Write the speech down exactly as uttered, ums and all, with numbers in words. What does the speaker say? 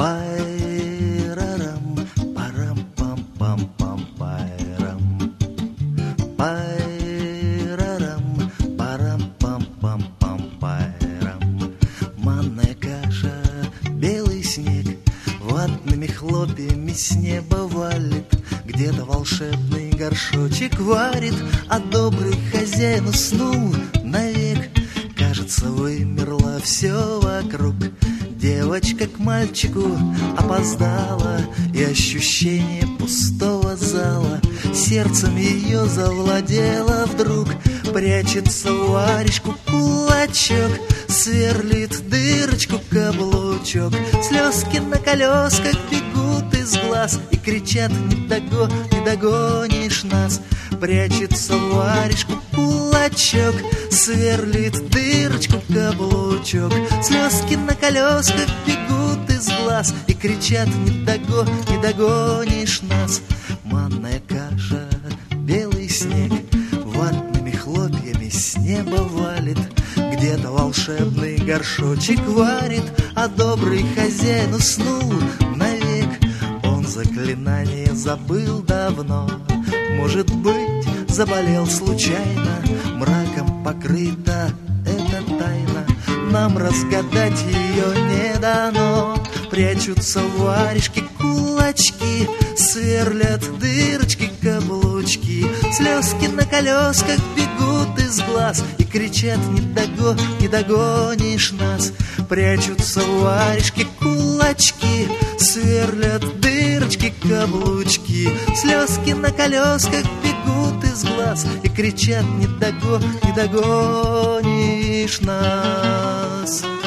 Пайрарам, парам-пам-пам-пам, пайрам. Пайрарам, парам-пам-пам-пам, пайрам. Манная каша, белый снег ватными хлопьями с неба валит. Где-то волшебный горшочек варит, а добрый хозяин уснул навек. Кажется, вымерло все вокруг. Девочка к мальчику опоздала, и ощущение пустого зала сердцем ее завладело вдруг. Прячется в варежку кулачок, сверлит дырочку каблучок. Слезки на колесках бегут из глаз и кричат: не дого, не догонишь нас. Прячется в варежку кулачок, сверлит дырочку каблучок. Слезки на колесках бегут из глаз и кричат: не дого, не догонишь нас. Манная каша, белый снег ватными хлопьями с неба валит. Где-то волшебный горшочек варит, а добрый хозяин уснул навек. Он заклинание забыл давно, может быть, заболел случайно. Мраком покрыта эта тайна, нам разгадать ее не дано. Прячутся в варежке кулачки, сверлят дырочки каблучки. Слезки на колесках бегут из глаз и кричат: не дого, не догонишь нас. Прячутся в варежке кулачки, сверлят дырочки каблучки. Слезки на колесках бегут из глаз и кричат: не дого, не догонишь нас.